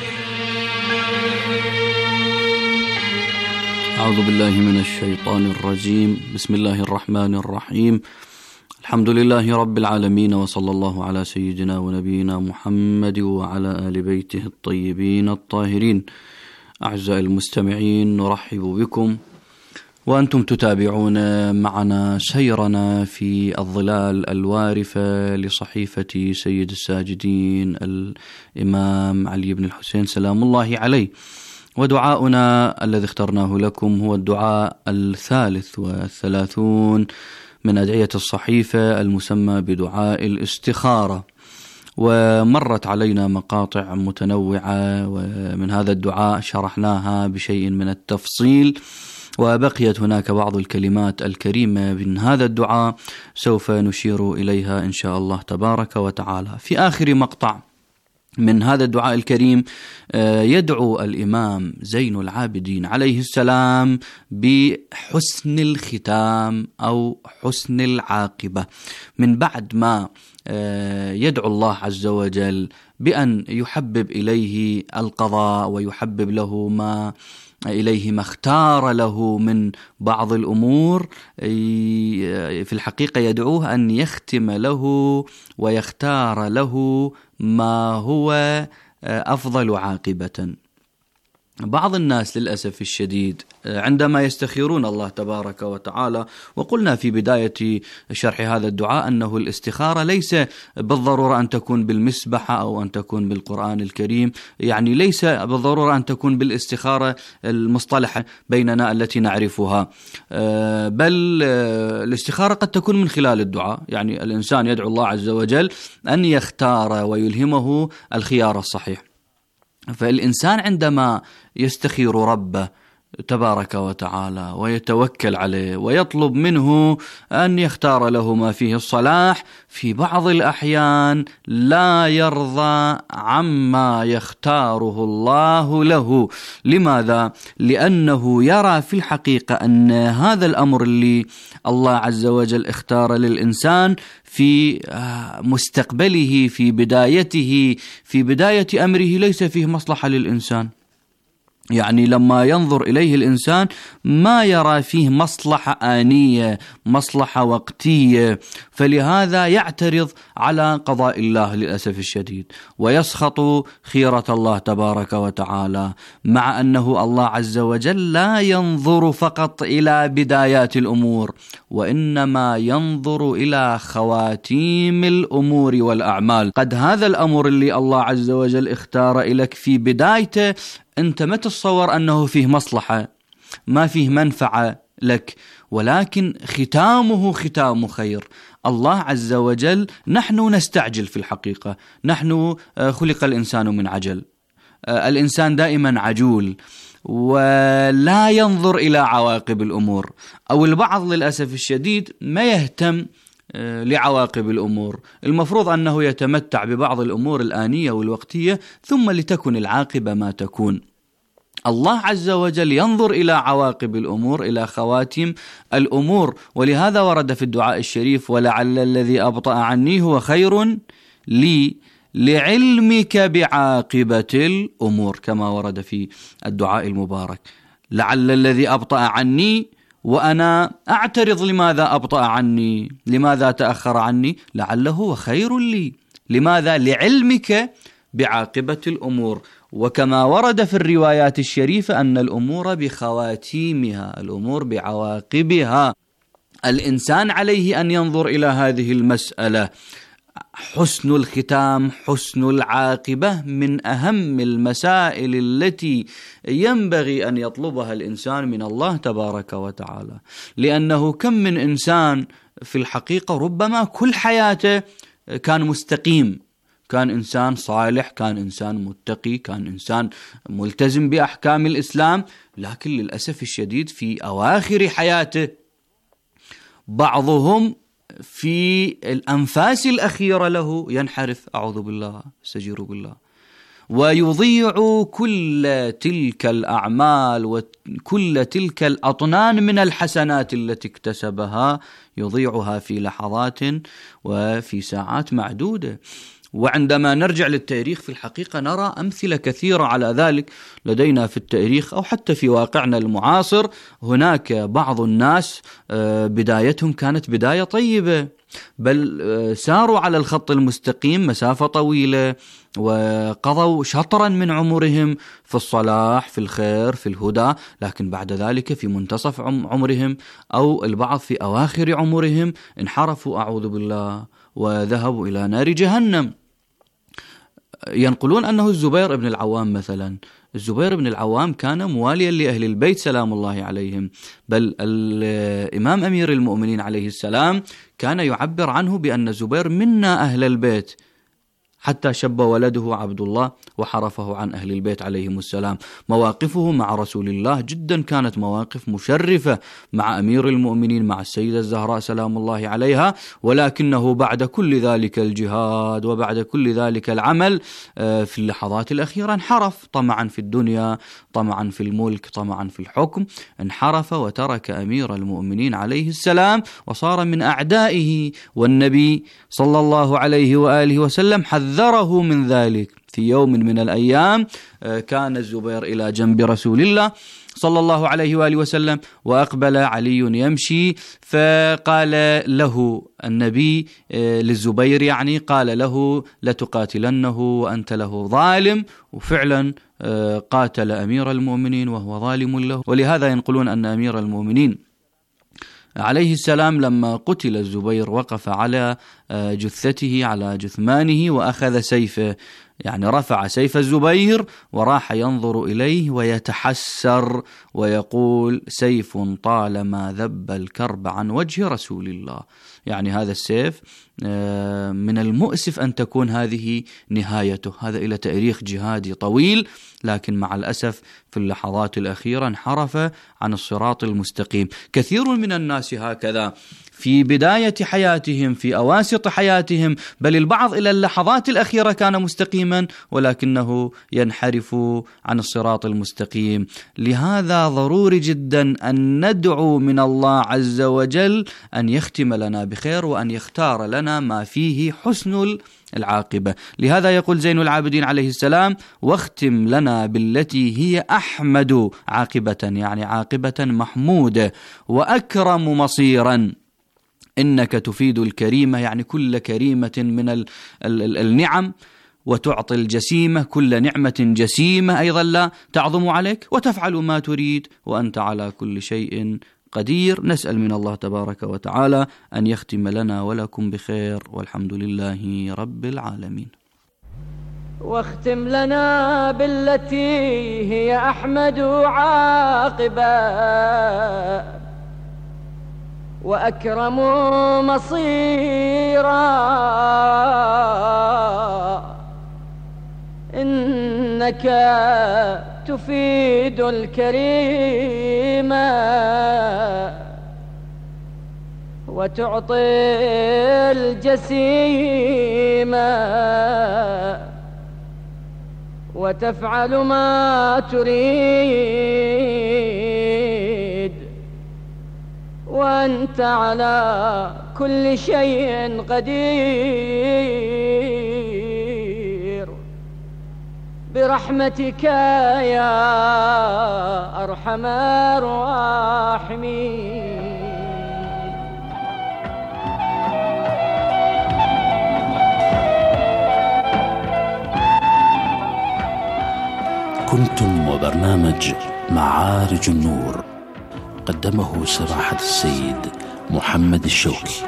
أعوذ بالله من الشيطان الرجيم. بسم الله الرحمن الرحيم. الحمد لله رب العالمين، وصلى الله على سيدنا ونبينا محمد وعلى آل بيته الطيبين الطاهرين. أعزائي المستمعين، نرحب بكم وأنتم تتابعون معنا سيرنا في الظلال الوارفة لصحيفة سيد الساجدين الإمام علي بن الحسين سلام الله عليه. ودعاؤنا الذي اخترناه لكم هو الدعاء الثالث والثلاثون من أدعية الصحيفة المسمى بدعاء الاستخارة. ومرت علينا مقاطع متنوعة ومن هذا الدعاء شرحناها بشيء من التفصيل، وبقيت هناك بعض الكلمات الكريمة من هذا الدعاء سوف نشير إليها إن شاء الله تبارك وتعالى. في آخر مقطع من هذا الدعاء الكريم يدعو الإمام زين العابدين عليه السلام بحسن الختام أو حسن العاقبة، من بعد ما يدعو الله عز وجل بأن يحبب إليه القضاء ويحبب له ما إليه ما اختار له من بعض الأمور. في الحقيقة يدعوه أن يختم له ويختار له ما هو أفضل عاقبة. بعض الناس للأسف الشديد عندما يستخيرون الله تبارك وتعالى، وقلنا في بداية شرح هذا الدعاء أنه الاستخارة ليس بالضرورة أن تكون بالمسبحة أو أن تكون بالقرآن الكريم، يعني ليس بالضرورة أن تكون بالاستخارة المصطلحة بيننا التي نعرفها، بل الاستخارة قد تكون من خلال الدعاء. يعني الإنسان يدعو الله عز وجل أن يختار ويلهمه الخيار الصحيح. فالإنسان عندما يستخير ربه تبارك وتعالى ويتوكل عليه ويطلب منه أن يختار له ما فيه الصلاح، في بعض الأحيان لا يرضى عما يختاره الله له. لماذا؟ لأنه يرى في الحقيقة أن هذا الأمر اللي الله عز وجل اختار للإنسان في مستقبله، في بدايته، في بداية أمره، ليس فيه مصلحة للإنسان. يعني لما ينظر إليه الإنسان ما يرى فيه مصلحة آنية، مصلحة وقتية، فلهذا يعترض على قضاء الله للأسف الشديد، ويسخط خيرة الله تبارك وتعالى، مع أنه الله عز وجل لا ينظر فقط إلى بدايات الأمور، وإنما ينظر إلى خواتيم الأمور والأعمال. قد هذا الأمر اللي الله عز وجل اختار لك في بدايته أنت ما تتصور أنه فيه مصلحة، ما فيه منفعة لك، ولكن ختامه ختام خير. الله عز وجل، نحن نستعجل في الحقيقة، نحن خلق الإنسان من عجل، الإنسان دائما عجول ولا ينظر إلى عواقب الأمور، أو البعض للأسف الشديد ما يهتم لعواقب الأمور. المفروض أنه يتمتع ببعض الأمور الآنية والوقتية ثم لتكن العاقبة ما تكون. الله عز وجل ينظر إلى عواقب الأمور، إلى خواتم الأمور، ولهذا ورد في الدعاء الشريف: ولعل الذي أبطأ عني هو خير لي لعلمك بعاقبة الأمور، كما ورد في الدعاء المبارك. لعل الذي أبطأ عني، وأنا أعترض لماذا أبطأ عني، لماذا تأخر عني، لعله خير لي. لماذا؟ لعلمك بعاقبة الأمور. وكما ورد في الروايات الشريفة أن الأمور بخواتيمها، الأمور بعواقبها. الإنسان عليه أن ينظر إلى هذه المسألة. حسن الختام، حسن العاقبة من أهم المسائل التي ينبغي أن يطلبها الإنسان من الله تبارك وتعالى، لأنه كم من إنسان في الحقيقة ربما كل حياته كان مستقيم، كان إنسان صالح، كان إنسان متقي، كان إنسان ملتزم بأحكام الإسلام، لكن للأسف الشديد في أواخر حياته بعضهم في الأنفاس الأخيرة له ينحرف، أعوذ بالله، استجير بالله، ويضيع كل تلك الأعمال وكل تلك الأطنان من الحسنات التي اكتسبها، يضيعها في لحظات وفي ساعات معدودة. وعندما نرجع للتاريخ في الحقيقة نرى أمثلة كثيرة على ذلك لدينا في التاريخ، أو حتى في واقعنا المعاصر. هناك بعض الناس بدايتهم كانت بداية طيبة، بل ساروا على الخط المستقيم مسافة طويلة، وقضوا شطرا من عمرهم في الصلاح، في الخير، في الهدى، لكن بعد ذلك في منتصف عمرهم أو البعض في أواخر عمرهم انحرفوا، أعوذ بالله، وذهبوا إلى نار جهنم. ينقلون أنه الزبير بن العوام مثلا، الزبير بن العوام كان مواليا لأهل البيت سلام الله عليهم، بل الإمام أمير المؤمنين عليه السلام كان يعبر عنه بأن الزبير منا أهل البيت، حتى شب ولده عبد الله وحرفه عن أهل البيت عليهم السلام. مواقفه مع رسول الله جدا كانت مواقف مشرفة، مع أمير المؤمنين، مع السيدة الزهراء سلام الله عليها، ولكنه بعد كل ذلك الجهاد وبعد كل ذلك العمل في اللحظات الأخيرة انحرف، طمعا في الدنيا، طمعا في الملك، طمعا في الحكم، انحرف وترك أمير المؤمنين عليه السلام وصار من أعدائه. والنبي صلى الله عليه وآله وسلم حذره من ذلك. في يوم من الأيام كان الزبير إلى جنب رسول الله صلى الله عليه وآله وسلم، وأقبل علي يمشي، فقال له النبي للزبير، يعني قال له: لتقاتلنه وأنت له ظالم. وفعلا قاتل أمير المؤمنين وهو ظالم له. ولهذا ينقلون أن أمير المؤمنين عليه السلام لما قتل الزبير وقف على جثته على جثمانه وأخذ سيفه، يعني رفع سيف الزبير وراح ينظر إليه ويتحسر ويقول: سيف طالما ذب الكرب عن وجه رسول الله. يعني هذا السيف من المؤسف أن تكون هذه نهايته. هذا إلى تاريخ جهادي طويل، لكن مع الأسف في اللحظات الأخيرة انحرف عن الصراط المستقيم. كثير من الناس هكذا في بداية حياتهم، في أواسط حياتهم، بل البعض إلى اللحظات الأخيرة كان مستقيما ولكنه ينحرف عن الصراط المستقيم. لهذا ضروري جدا أن ندعو من الله عز وجل أن يختم لنا بخير وأن يختار لنا ما فيه حسن العاقبة. لهذا يقول زين العابدين عليه السلام: واختم لنا بالتي هي أحمد عاقبة، يعني عاقبة محمودة، وأكرم مصيرا، إنك تفيد الكريمة، يعني كل كريمة من ال ال ال النعم، وتعطي الجسيمة كل نعمة جسيمة أيضا لا تعظم عليك، وتفعل ما تريد وأنت على كل شيء قدير. نسأل من الله تبارك وتعالى أن يختم لنا ولكم بخير، والحمد لله رب العالمين. واختم لنا بالتي هي أحمد عاقبة، وأكرم مصيرا، إنك تفيد الكريمة وتعطي الجسيمة وتفعل ما تريد وأنت على كل شيء قدير، برحمتك يا أرحم الراحمين. كنتم وبرنامج معارج النور، قدمه سماحة السيد محمد الشوكي.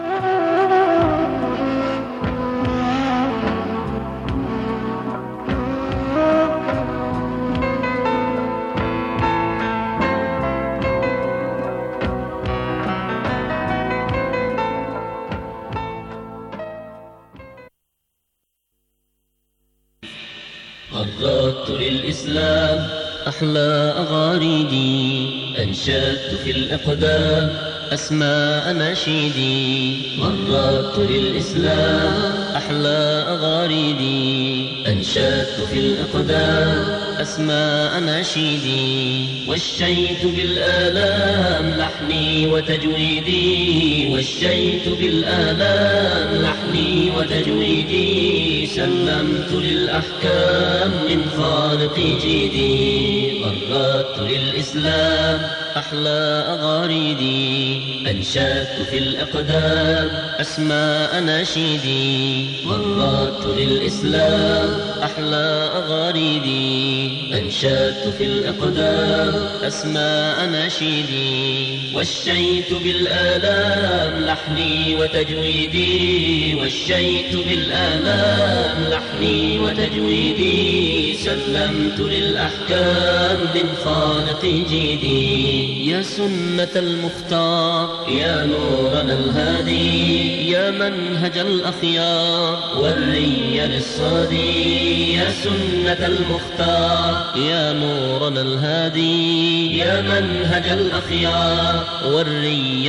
قررت للإسلام أحلى أغاريدي، أنشدت في الإقدام أسماء نشيدي. مررت للإسلام أحلى أغاريدي، أنشدت في الإقدام أسماء نشيدي. والشيت بالآلام لحني وتجويدي، والشيت بالآلام لحني وتجويدي. سلمت للأحكام من خالقي جيدي. مررت للإسلام أحلى أغاريدي، أنشدت في الإقدام أسماء نشيدي. مررت للإسلام أحلى أغاريدي، أنشدت في الإقدام أسماء نشيدي. والشيت بالآلام لحني وتجويدي، والشيت بالآلام لحني وتجويدي. سلمت للأحكام من خالقي جيدي. يا سنة المختار، يا نورنا الهادي، يا منهج الأخيار والري للصادي. يا سنة المختار، يا نورنا الهادي، يا منهج الأخيار والري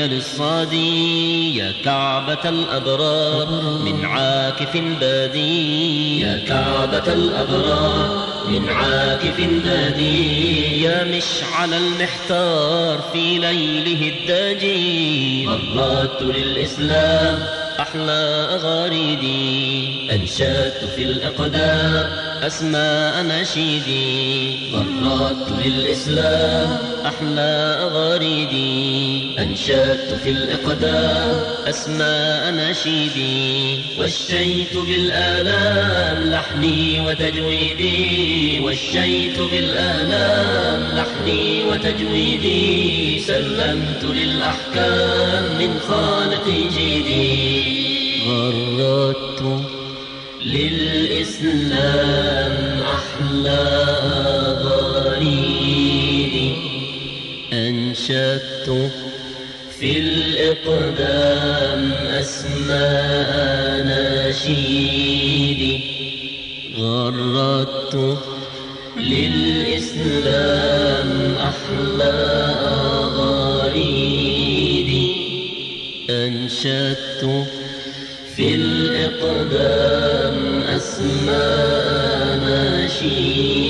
للصادي. يا كعبة الأبرار من عاكف بادي، يا كعبة الأبرار من عاكف بادي. يا مشعل المحتار في ليله الداجي. مررت للإسلام أحلى أغاريدي، أنشدت في الإقدام أسماء نشيدي. مررت للإسلام أحلى أغاريدي، أنشدت في الإقدام أسماء نشيدي. والشيت بالآلام لحني وتجويدي، والشيت بالآلام لحني وتجويدي. سلمت للأحكام من خالقي جيدي. غردت للإسلام أحلى غريدي أنشدت في الإقدام أسماء نشيدي غردت للإسلام أحلى غريدي أنشدت في الإقدام أسماء نشيدي